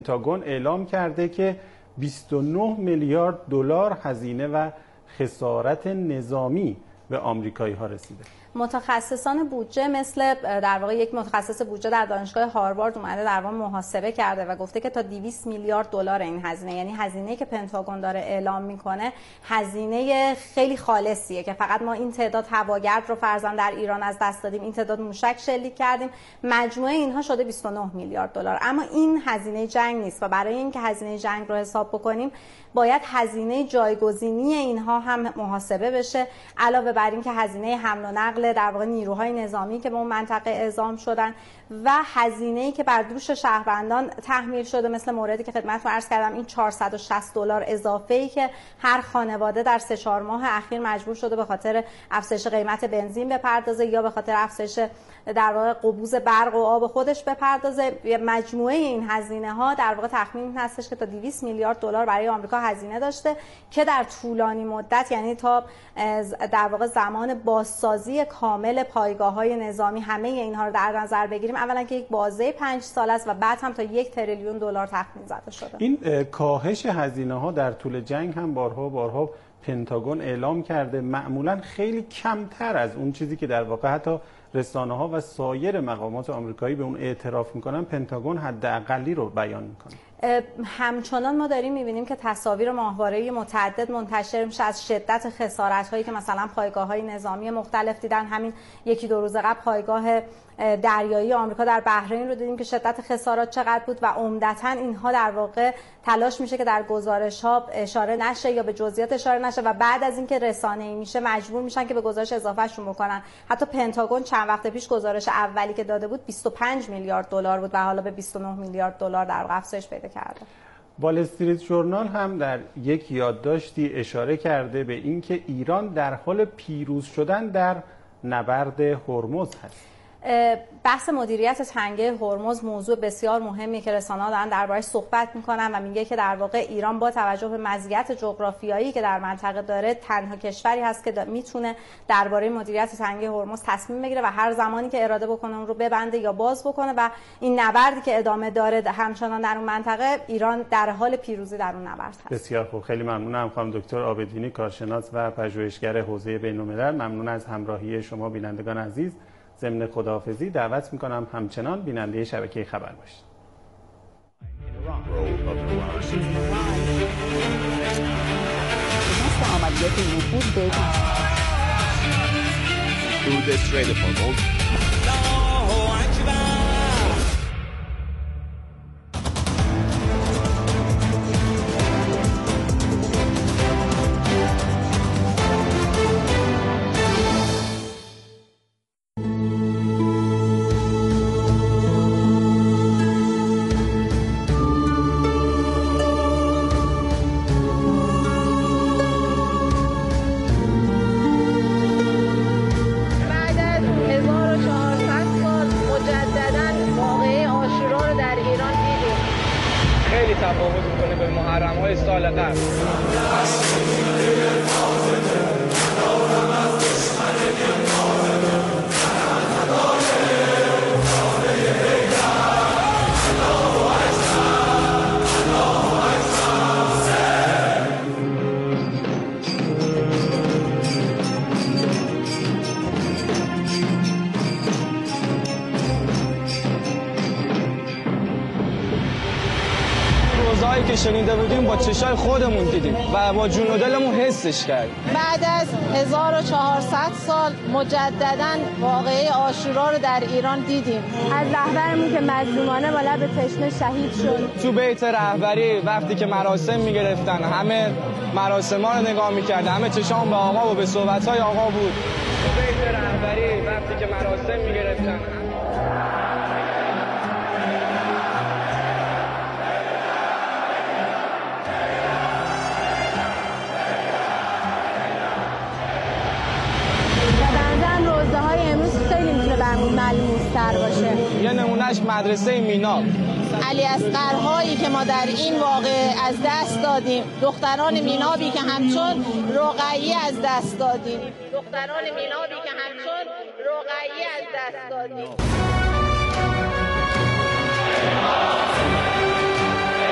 پنتاگون اعلام کرده که 29 میلیارد دلار هزینه و خسارت نظامی به آمریکایی‌ها رسیده. متخصصان بودجه مثل در واقع یک متخصص بودجه در دانشگاه هاروارد اومده در واقع محاسبه کرده و گفته که تا 200 میلیارد دلار این هزینه، یعنی هزینه‌ای که پنتاگون داره اعلام میکنه هزینه خیلی خالصیه که فقط ما این تعداد هواگرد رو فرضاً در ایران از دست دادیم، این تعداد موشک شلیک کردیم، مجموعه اینها شده 29 میلیارد دلار. اما این هزینه جنگ نیست و برای اینکه هزینه جنگ رو حساب بکنیم باید هزینه جایگزینی اینها هم محاسبه بشه، علاوه بر این که هزینه حمل و نقل در واقع نیروهای نظامی که به اون منطقه اعزام شدن و هزینه‌ای که بر دوش شهروندان تحمیل شده، مثل موردی که خدمتتون عرض کردم، این 460 دلار اضافه‌ای که هر خانواده در 3-4 ماه اخیر مجبور شده به خاطر افزایش قیمت بنزین بپردازه یا به خاطر افزایش در واقع قبوز برق و آب خودش بپردازه. مجموعه این هزینه‌ها در واقع تخمین هستش که تا 200 میلیارد دلار برای آمریکا هزینه داشته که در طولانی مدت، یعنی تا در واقع زمان بازسازی کامل پایگاه‌های نظامی، همه اینها رو در نظر بگیریم، اولا که یک بازه 5 سال است و بعد هم تا 1 تریلیون دلار تخمین زده شده. این کاهش هزینه‌ها در طول جنگ هم بارها پنتاگون اعلام کرده، معمولا خیلی کمتر از اون چیزی که در واقع حتی رسانه‌ها و سایر مقامات آمریکایی به اون اعتراف میکنن، پنتاگون حداقلی رو بیان میکنه. همچنان ما داریم میبینیم که تصاویر ماهواره‌ای متعدد منتشر میشه از شدت خسارت‌هایی که مثلا پایگاه‌های نظامی مختلف دیدن. همین 1-2 روز قبل پایگاه دریایی آمریکا در بحرین رو دیدیم که شدت خسارات چقدر بود و عمدتاً اینها در واقع تلاش میشه که در گزارش‌ها اشاره نشه یا به جزئیات اشاره نشه و بعد از اینکه رسانه‌ای میشه مجبور میشن که به گزارش اضافهشون بکنن. حتی پنتاگون چند وقت پیش گزارش اولی که داده بود 25 میلیارد دلار بود و حالا به 29 میلیارد دلار در واقع افزایش پیدا کرده. وال استریت ژورنال هم در یک یادداشتی اشاره کرده به اینکه ایران در حال پیروز شدن در نبرد هرمز هست. بحث مدیریت تنگه هرمز موضوع بسیار مهمی که رسانه‌ها دارن دربارش صحبت میکنن و میگه که در واقع ایران با توجه به مزیت جغرافیایی که در منطقه داره تنها کشوری هست که میتونه درباره مدیریت تنگه هرمز تصمیم بگیره و هر زمانی که اراده بکنه اون رو ببنده یا باز بکنه و این نبردی که ادامه داره همچنان در اون منطقه، ایران در حال پیروزی در اون نبرد هست. بسیار خوب، خیلی ممنونم خانم دکتر عابدینی، کارشناس و پژوهشگر حوزه بین‌الملل. ممنون از همراهی شما بینندگان عزیز. ضمن خداحافظی دعوت میکنم همچنان بیننده شبکه خبر باشید. تفاوت میکنه به محرم‌های سال قبل. که شنیده بودیم با چشای خودمون دیدیم و با جون و دلمون حسش کردیم. بعد از 1400 سال مجدداً واقعه عاشورا رو در ایران دیدیم. از رهبرمون که مظلومانه با لب تشنه شهید شد. تو بیت رهبری وقتی که مراسم میگرفتن، همه مراسم‌ها رو نگاه می‌کردن، همه چشام به آقا و به صحبت‌های آقا بود. تو بیت رهبری وقتی که مراسم میگرفتن ملموس‌تر باشه. یه نمونهش مدرسه مینا. علی اصغرهایی که ما در این واقعه از دست دادیم، دختران مینابی که همچون رقیه از دست دادیم، دختران مینابی که همچون رقیه از دست دادیم.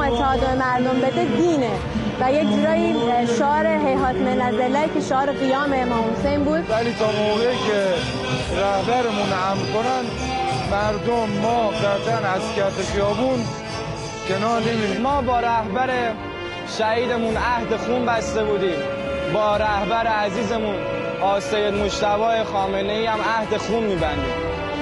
اتحاد مردم بده دینه و یک جورایی شعار هیهات من الضله که شعار قیام امام حسین بود. ولی تا موقعی که رهبرمون امر کنن مردم ما قطعا از کف خیابون کنار نمیریم. ما با رهبر شهیدمون عهد خون بسته بودیم، با رهبر عزیزمون سید مجتبی خامنه‌ای هم عهد خون می‌بندیم.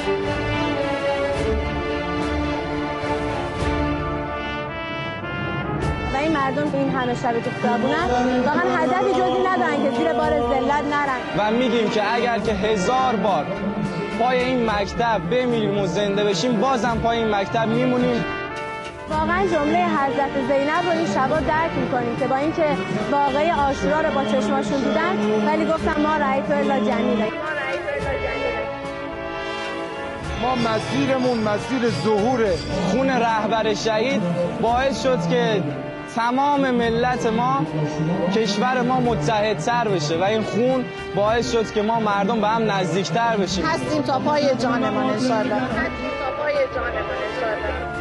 و این مردم این همه شب تو خیابونن واقعا هدفی جزی ندارن که زیر بار ذلت نرن و میگیم که اگر که 1000 بار پای این مکتب بمیریم و زنده بشیم بازم پای این مکتب میمونیم. واقعا جمله حضرت زینب رو این شبا درک میکنیم که با اینکه واقعه عاشورا رو با چشماشون دیدن ولی گفتن ما رأیت الا جمیله. ما مسیرمون مسیر ظهور خون رهبر شهید باعث شد که تمام ملت ما، کشور ما متحدتر بشه و این خون باعث شد که ما مردم به هم نزدیکتر بشیم. هستیم تا پای جانمان انشالله. هستیم تا پای جانمان انشالله.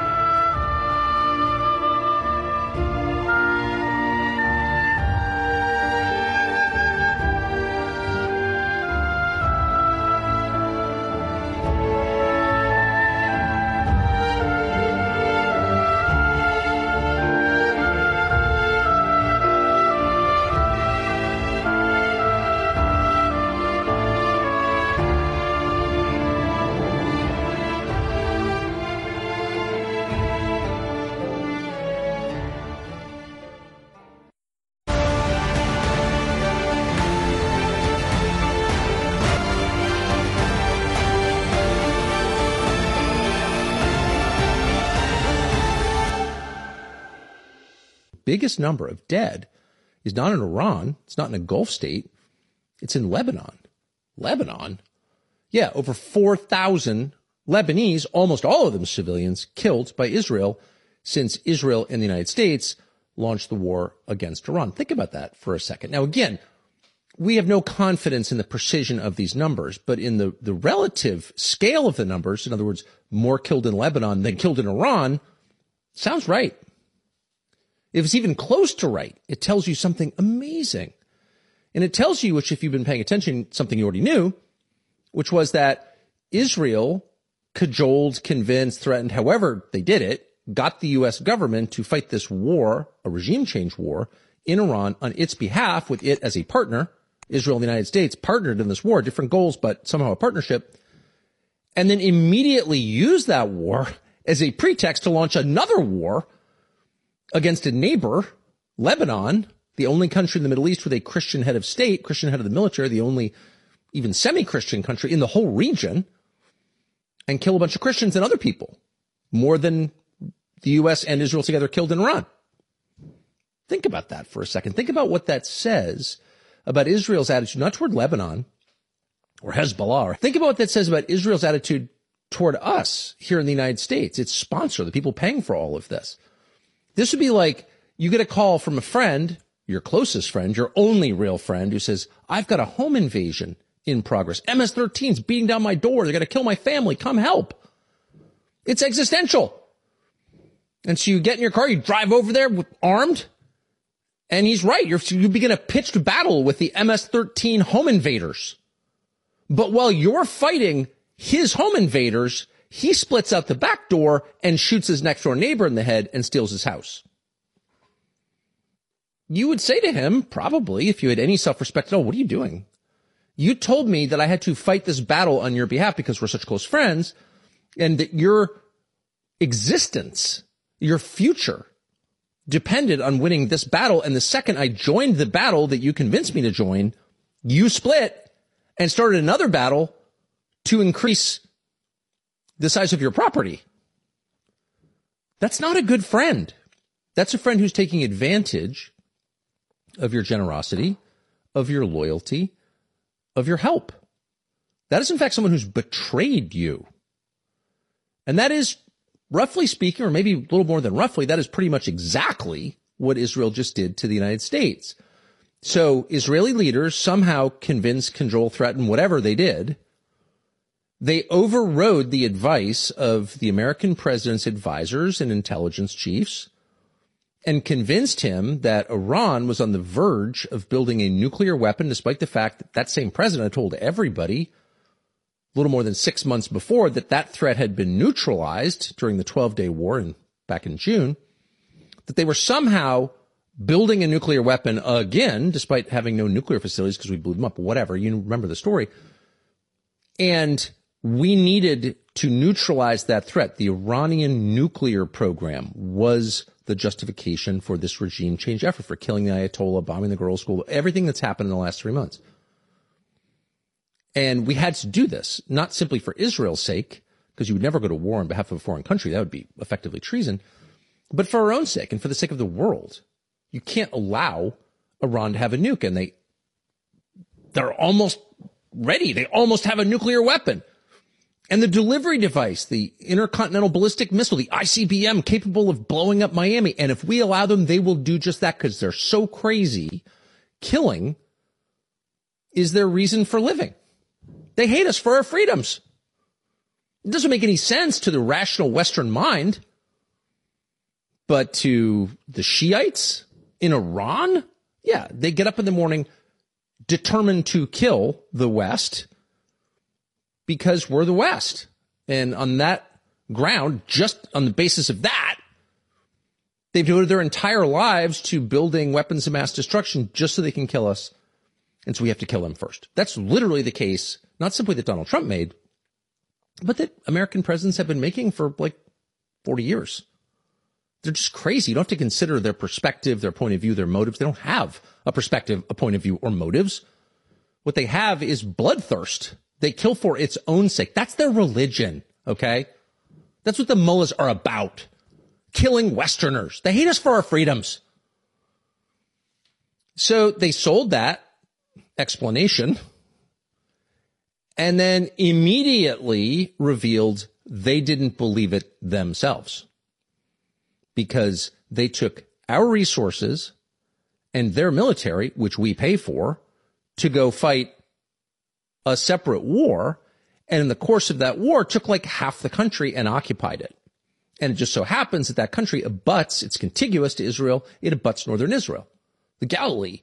Biggest number of dead is not in Iran. It's not in a Gulf state. It's in Lebanon. Lebanon? Yeah, over 4,000 Lebanese, almost all of them civilians, killed by Israel since Israel and the United States launched the war against Iran. Think about that for a second. Now, again, we have no confidence in the precision of these numbers, but in the relative scale of the numbers, in other words, more killed in Lebanon than killed in Iran, sounds right. If it's even close to right, it tells you something amazing. And it tells you, which if you've been paying attention, something you already knew, which was that Israel cajoled, convinced, threatened, however they did it, got the U.S. government to fight this war, a regime change war, in Iran on its behalf, with it as a partner. Israel and the United States partnered in this war, different goals, but somehow a partnership. And then immediately used that war as a pretext to launch another war against a neighbor, Lebanon, the only country in the Middle East with a Christian head of state, Christian head of the military, the only even semi-Christian country in the whole region, and kill a bunch of Christians and other people, more than the U.S. and Israel together killed in Iran. Think about that for a second. Think about what that says about Israel's attitude, not toward Lebanon or Hezbollah. Think about what that says about Israel's attitude toward us here in the United States, its sponsor, the people paying for all of this. This would be like you get a call from a friend, your closest friend, your only real friend, who says, I've got a home invasion in progress. MS-13's beating down my door. They're going to kill my family. Come help. It's existential. And so you get in your car, you drive over there armed, and he's right. You begin a pitched battle with the MS-13 home invaders. But while you're fighting his home invaders, he splits out the back door and shoots his next door neighbor in the head and steals his house. You would say to him, probably, if you had any self-respect, oh, what are you doing? You told me that I had to fight this battle on your behalf because we're such close friends, and that your existence, your future, depended on winning this battle. And the second I joined the battle that you convinced me to join, you split and started another battle to increase the size of your property. That's not a good friend. That's a friend who's taking advantage of your generosity, of your loyalty, of your help. That is, in fact, someone who's betrayed you. And that is, roughly speaking, or maybe a little more than roughly, that is pretty much exactly what Israel just did to the United States. So Israeli leaders somehow convinced, cajoled, threatened, whatever they did. They overrode the advice of the American president's advisors and intelligence chiefs and convinced him that Iran was on the verge of building a nuclear weapon, despite the fact that that same president told everybody a little more than 6 months before that that threat had been neutralized during the 12-day war back in June, that they were somehow building a nuclear weapon again, despite having no nuclear facilities because we blew them up, whatever. You remember the story. And we needed to neutralize that threat. The Iranian nuclear program was the justification for this regime change effort, for killing the Ayatollah, bombing the girls' school, everything that's happened in the last 3 months. And we had to do this, not simply for Israel's sake, because you would never go to war on behalf of a foreign country. That would be effectively treason. But for our own sake and for the sake of the world. You can't allow Iran to have a nuke. And they're almost ready. They almost have a nuclear weapon. And the delivery device, the intercontinental ballistic missile, the ICBM, capable of blowing up Miami. And if we allow them, they will do just that because they're so crazy. Killing is their reason for living. They hate us for our freedoms. It doesn't make any sense to the rational Western mind. But to the Shiites in Iran, yeah, they get up in the morning determined to kill the West because we're the West. And on that ground, just on the basis of that, they've devoted their entire lives to building weapons of mass destruction just so they can kill us. And so we have to kill them first. That's literally the case, not simply that Donald Trump made, but that American presidents have been making for like 40 years. They're just crazy. You don't have to consider their perspective, their point of view, their motives. They don't have a perspective, a point of view, or motives. What they have is bloodthirst. They kill for its own sake. That's their religion, okay? That's what the mullahs are about. Killing Westerners. They hate us for our freedoms. So they sold that explanation and then immediately revealed they didn't believe it themselves. Because they took our resources and their military, which we pay for, to go fight a separate war. And in the course of that war, took like half the country and occupied it. And it just so happens that that country abuts, it's contiguous to Israel, it abuts northern Israel, the Galilee.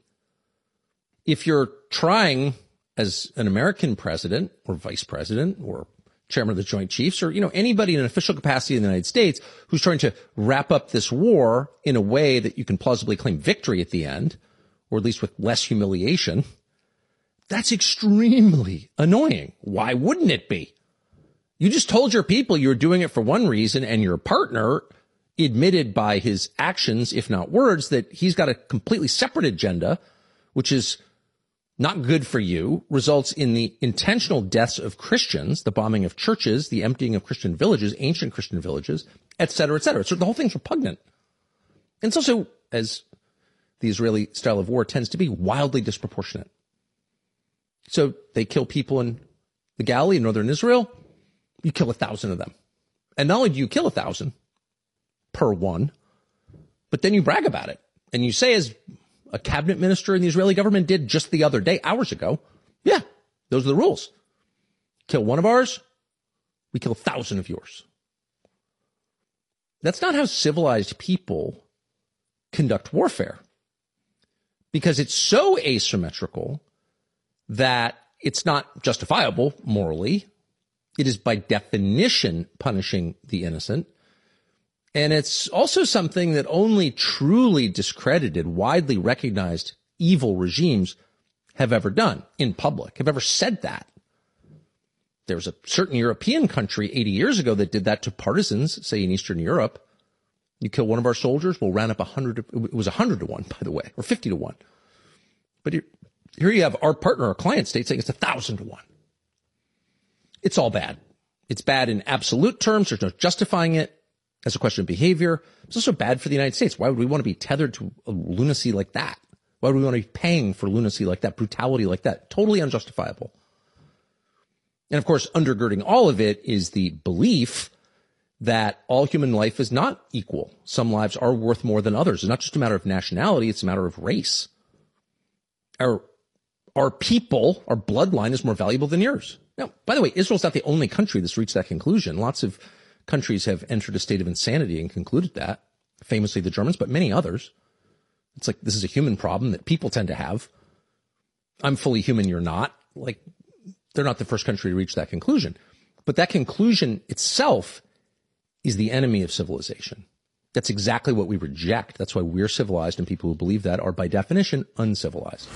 If you're trying as an American president or vice president or chairman of the Joint Chiefs, or, anybody in an official capacity in the United States who's trying to wrap up this war in a way that you can plausibly claim victory at the end, or at least with less humiliation, that's extremely annoying. Why wouldn't it be? You just told your people you were doing it for one reason, and your partner admitted by his actions, if not words, that he's got a completely separate agenda, which is not good for you, results in the intentional deaths of Christians, the bombing of churches, the emptying of Christian villages, ancient Christian villages, et cetera, et cetera. So the whole thing's repugnant. And it's also, as the Israeli style of war tends to be, wildly disproportionate. So they kill people in the Galilee in northern Israel. You kill 1,000 of them. And not only do you kill 1,000 per one, but then you brag about it. And you say, as a cabinet minister in the Israeli government did just the other day, hours ago, yeah, those are the rules. Kill one of ours, we kill 1,000 of yours. That's not how civilized people conduct warfare, because it's so asymmetrical that it's not justifiable morally. It is by definition punishing the innocent. And it's also something that only truly discredited, widely recognized evil regimes have ever done in public, have ever said that. There was a certain European country 80 years ago that did that to partisans, say in Eastern Europe. You kill one of our soldiers, we'll round up 100. It was 100 to 1, by the way, or 50 to 1. But here you have our partner, our client state, saying it's 1,000 to 1. It's all bad. It's bad in absolute terms. There's no justifying it as a question of behavior. It's also bad for the United States. Why would we want to be tethered to a lunacy like that? Why would we want to be paying for lunacy like that, brutality like that? Totally unjustifiable. And of course, undergirding all of it is the belief that all human life is not equal. Some lives are worth more than others. It's not just a matter of nationality, it's a matter of race. Our people, our bloodline is more valuable than yours. Now, by the way, Israel's not the only country that's reached that conclusion. Lots of countries have entered a state of insanity and concluded that. famously the Germans, but many others. It's like, this is a human problem that people tend to have. I'm fully human, you're not. Like, they're not the first country to reach that conclusion. But that conclusion itself is the enemy of civilization. That's exactly what we reject. That's why we're civilized, and people who believe that are, by definition, uncivilized.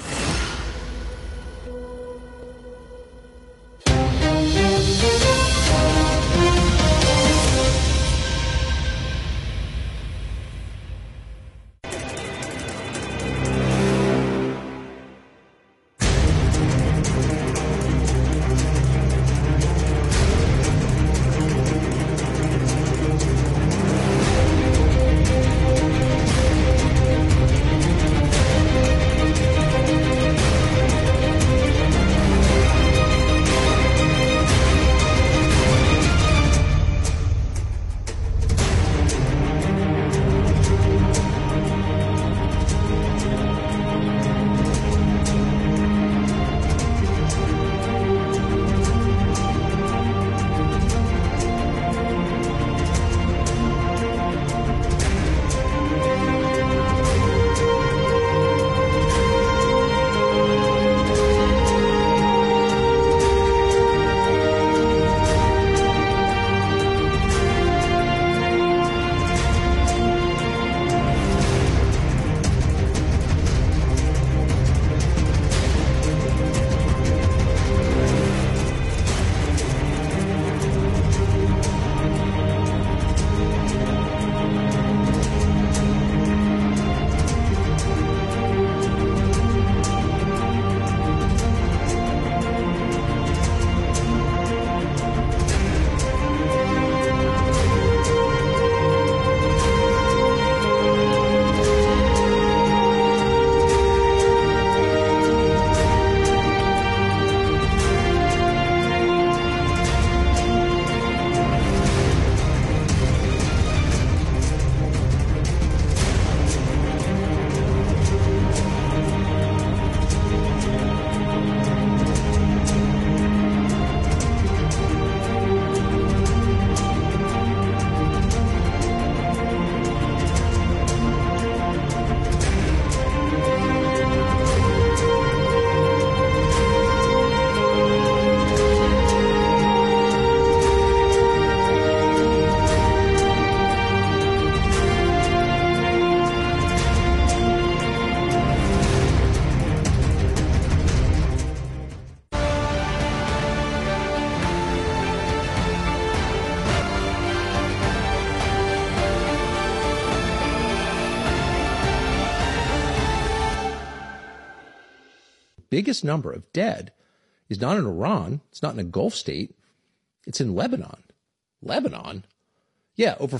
Biggest number of dead is not in Iran. It's not in a Gulf state. It's in Lebanon. Lebanon? Yeah, over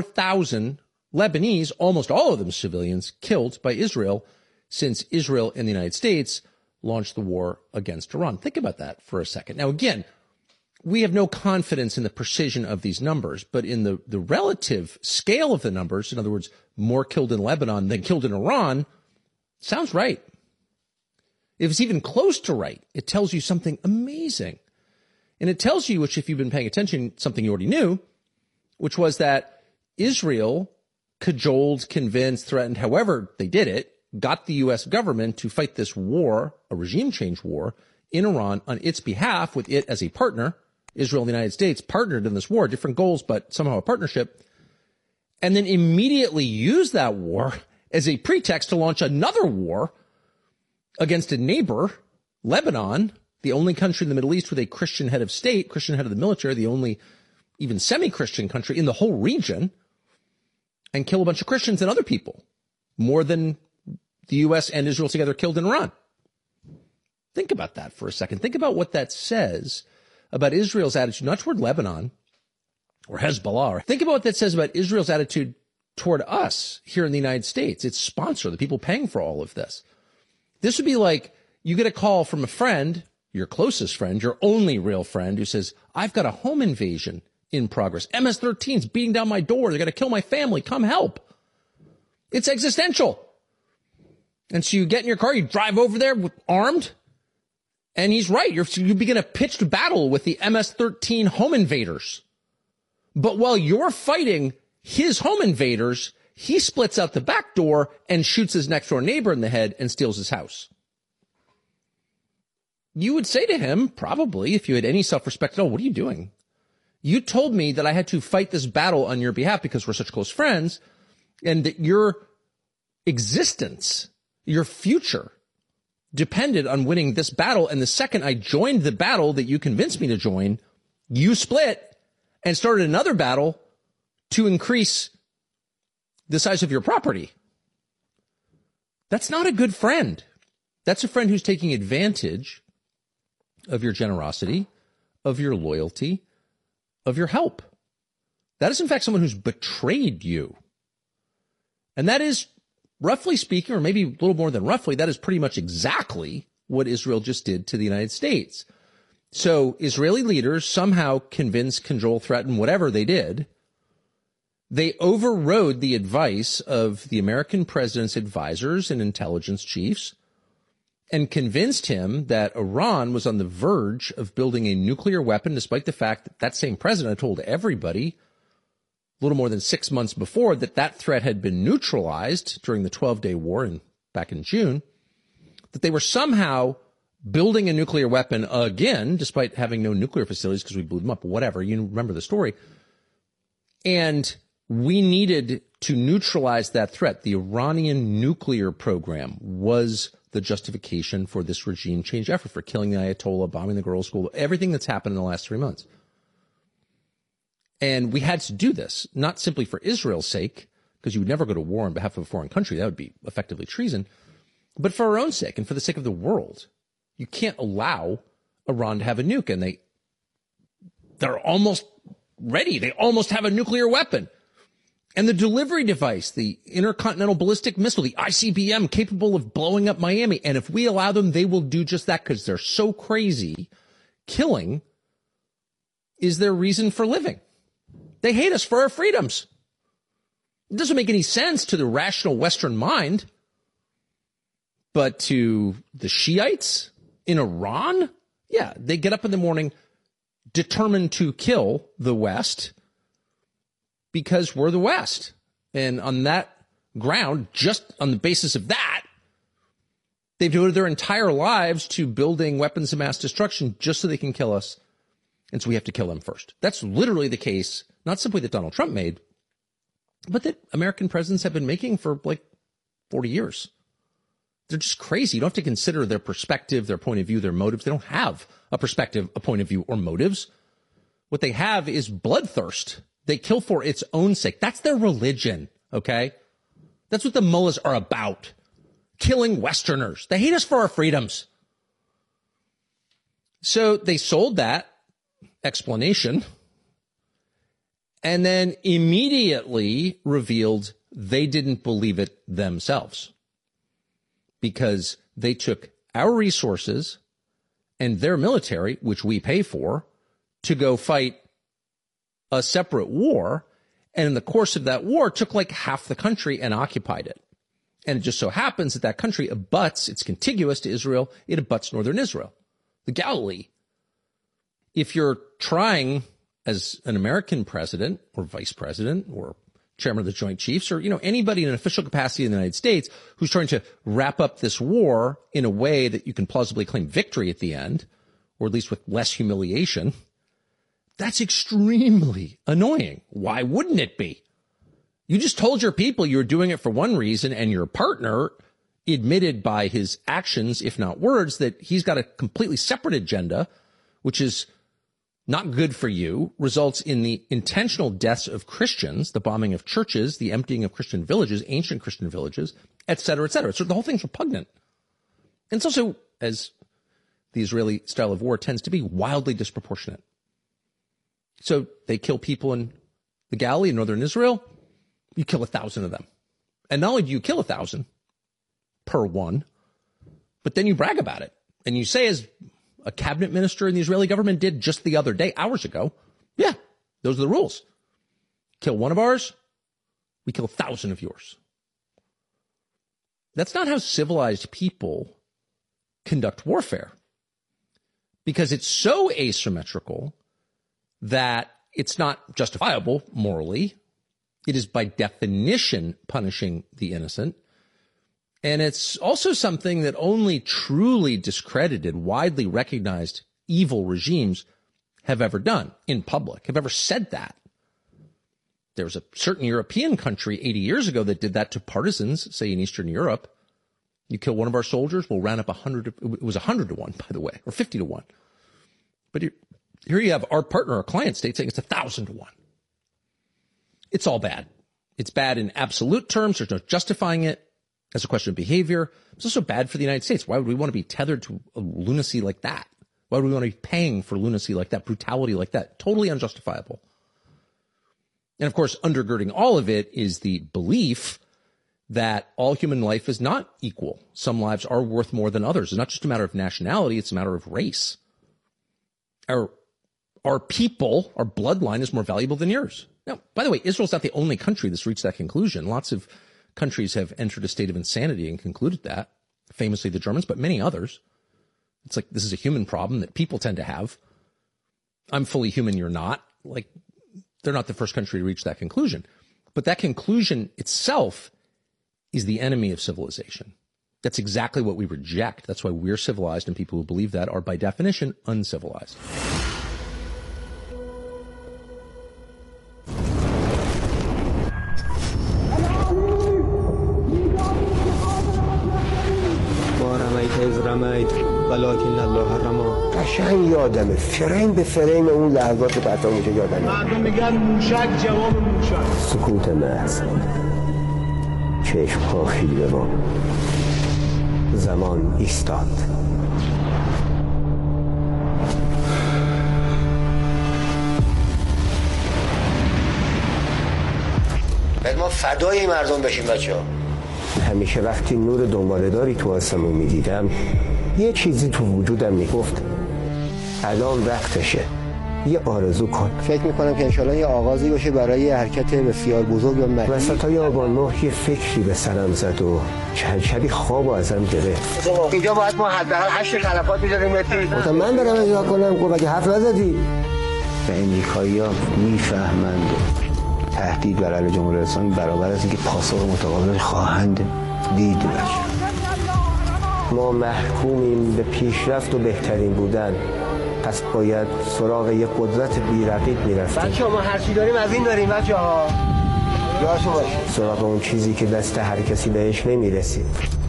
4,000 Lebanese, almost all of them civilians, killed by Israel since Israel and the United States launched the war against Iran. Think about that for a second. Now, again, we have no confidence in the precision of these numbers, but in the relative scale of the numbers, in other words, more killed in Lebanon than killed in Iran, sounds right. If it's even close to right, it tells you something amazing. And it tells you, which if you've been paying attention, something you already knew, which was that Israel cajoled, convinced, threatened, however they did it, got the U.S. government to fight this war, a regime change war, in Iran on its behalf, with it as a partner. Israel and the United States partnered in this war, different goals, but somehow a partnership, and then immediately used that war as a pretext to launch another war against a neighbor, Lebanon, the only country in the Middle East with a Christian head of state, Christian head of the military, the only even semi-Christian country in the whole region, and kill a bunch of Christians and other people, more than the U.S. and Israel together killed in Iran. Think about that for a second. Think about what that says about Israel's attitude, not toward Lebanon or Hezbollah. Think about what that says about Israel's attitude toward us here in the United States, its sponsor, the people paying for all of this. This would be like you get a call from a friend, your closest friend, your only real friend, who says, I've got a home invasion in progress. MS-13's beating down my door. They're going to kill my family. Come help. It's existential. And so you get in your car, you drive over there armed, and he's right. You begin a pitched battle with the MS-13 home invaders. But while you're fighting his home invaders, he splits out the back door and shoots his next door neighbor in the head and steals his house. You would say to him, probably, if you had any self-respect at all, what are you doing? You told me that I had to fight this battle on your behalf because we're such close friends, and that your existence, your future, depended on winning this battle. And the second I joined the battle that you convinced me to join, you split and started another battle to increase the size of your property. That's not a good friend. That's a friend who's taking advantage of your generosity, of your loyalty, of your help. That is, in fact, someone who's betrayed you. And that is, roughly speaking, or maybe a little more than roughly, that is pretty much exactly what Israel just did to the United States. So Israeli leaders somehow convinced, cajole, threatened, whatever they did. They overrode the advice of the American president's advisors and intelligence chiefs and convinced him that Iran was on the verge of building a nuclear weapon, despite the fact that that same president told everybody a little more than 6 months before that that threat had been neutralized during the 12-day war back in June, that they were somehow building a nuclear weapon again, despite having no nuclear facilities because we blew them up, whatever. You remember the story. And we needed to neutralize that threat. The Iranian nuclear program was the justification for this regime change effort, for killing the Ayatollah, bombing the girls' school, everything that's happened in the last 3 months. And we had to do this, not simply for Israel's sake, because you would never go to war on behalf of a foreign country. That would be effectively treason, but for our own sake and for the sake of the world. You can't allow Iran to have a nuke, and they're almost ready. They almost have a nuclear weapon. And the delivery device, the intercontinental ballistic missile, the ICBM, capable of blowing up Miami. And if we allow them, they will do just that because they're so crazy. Killing is their reason for living. They hate us for our freedoms. It doesn't make any sense to the rational Western mind. But to the Shiites in Iran, yeah, they get up in the morning determined to kill the West because we're the West. And on that ground, just on the basis of that, they've devoted their entire lives to building weapons of mass destruction just so they can kill us. And so we have to kill them first. That's literally the case, not simply that Donald Trump made, but that American presidents have been making for like 40 years. They're just crazy. You don't have to consider their perspective, their point of view, their motives. They don't have a perspective, a point of view, or motives. What they have is bloodthirst. They kill for its own sake. That's their religion, okay? That's what the mullahs are about. Killing Westerners. They hate us for our freedoms. So they sold that explanation and then immediately revealed they didn't believe it themselves, because they took our resources and their military, which we pay for, to go fight a separate war. And in the course of that war, took like half the country and occupied it. And it just so happens that that country abuts, it's contiguous to Israel, it abuts northern Israel, the Galilee. If you're trying as an American president or vice president or chairman of the Joint Chiefs, or, anybody in an official capacity in the United States who's trying to wrap up this war in a way that you can plausibly claim victory at the end, or at least with less humiliation, that's extremely annoying. Why wouldn't it be? You just told your people you were doing it for one reason, and your partner admitted by his actions, if not words, that he's got a completely separate agenda, which is not good for you, results in the intentional deaths of Christians, the bombing of churches, the emptying of Christian villages, ancient Christian villages, et cetera, et cetera. So the whole thing's repugnant. And it's also, as the Israeli style of war tends to be, wildly disproportionate. So they kill people in the Galilee in northern Israel, you kill 1,000 of them. And not only do you kill 1,000 per one, but then you brag about it. And you say, as a cabinet minister in the Israeli government did just the other day, hours ago, yeah, those are the rules. Kill one of ours, we kill 1,000 of yours. That's not how civilized people conduct warfare, because it's so asymmetrical that it's not justifiable morally. It is by definition punishing the innocent. And it's also something that only truly discredited, widely recognized evil regimes have ever done in public, have ever said that. There was a certain European country 80 years ago that did that to partisans, say in Eastern Europe. You kill one of our soldiers, we'll round up 100. It was 100 to 1, by the way, or 50 to 1. But here you have our partner, our client state, saying it's 1,000 to 1. It's all bad. It's bad in absolute terms. There's no justifying it as a question of behavior. It's also bad for the United States. Why would we want to be tethered to a lunacy like that? Why would we want to be paying for lunacy like that, brutality like that? Totally unjustifiable. And of course, undergirding all of it is the belief that all human life is not equal. Some lives are worth more than others. It's not just a matter of nationality, it's a matter of race. Our people, our bloodline is more valuable than yours. Now, by the way, Israel's not the only country that's reached that conclusion. Lots of countries have entered a state of insanity and concluded that, famously the Germans, but many others. It's like this is a human problem that people tend to have. I'm fully human, you're not. Like, they're not the first country to reach that conclusion. But that conclusion itself is the enemy of civilization. That's exactly what we reject. That's why we're civilized, and people who believe that are, by definition, uncivilized. قشنگ یادمه، فریم به فریم اون لحظات بعدا میشه یادمه. مردم میگن موشک جواب موشک. سکوت محض، چشم ها خیره و زمان ایستاد. ما فدای مردم بشیم بچه‌ها. همیشه وقتی نور دنباله‌داری تو آسمون می‌دیدم یه چیزی تو وجودم میگفت الان وقتشه، یه آرزو کن. فکر میکنم که انشالله یه آغازی باشه برای حرکت بسیار بزرگ و مهمی. وسطای آبان ماه یه فکری به سرم زد و چند شبی خواب و ازم گرفت. اینجا باید ما حداقل 8 خلفات می‌ذاریم متری. گفتم من برم اجرا کنم، گفت اگه حرف نزدی. و امریکایی‌ها میفهمند تهدید بر علیه جمهوری اسلامی برابر از اینکه پاسخ متقابل خواهند دید. ما محکومیم به پیشرفت و بهترین بودن، پس باید سراغ یک قدرت بی‌رقیب می‌رفتیم. بچه‌ها ما هر چی داریم از این داریم بچه‌ها. یادتون باشه. سراغ اون چیزی که دست هر کسی بهش نمی‌رسید.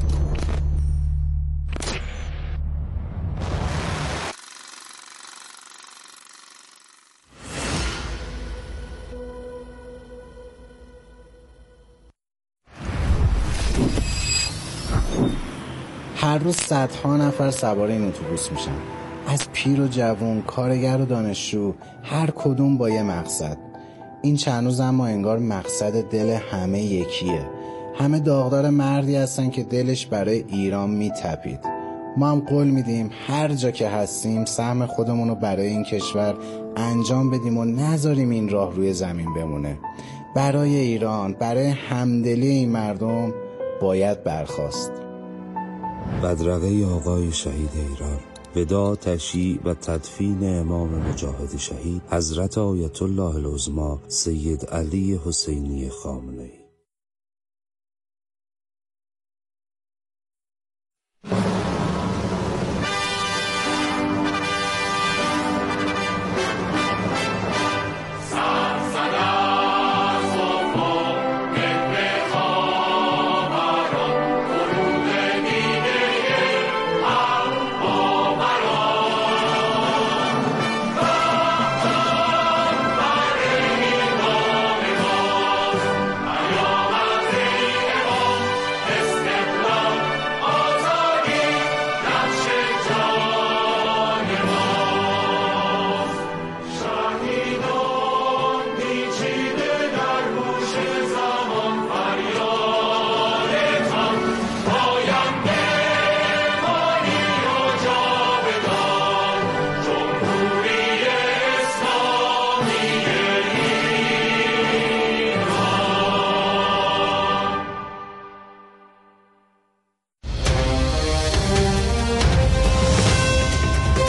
هر روز صدها نفر سوار این اتوبوس میشن، از پیر و جوان، کارگر و دانشجو، هر کدوم با یه مقصد. این چند روز اما انگار مقصد دل همه یکیه. همه داغدار مردی هستن که دلش برای ایران میتپید. ما هم قول میدیم هر جا که هستیم سهم خودمون رو برای این کشور انجام بدیم و نذاریم این راه روی زمین بمونه. برای ایران، برای همدلی این مردم باید برخاست. بدرقه آقای شهید ایران، وداع، تشییع و تدفین امام مجاهد شهید حضرت آیت الله العظمی سید علی حسینی خامنه‌ای.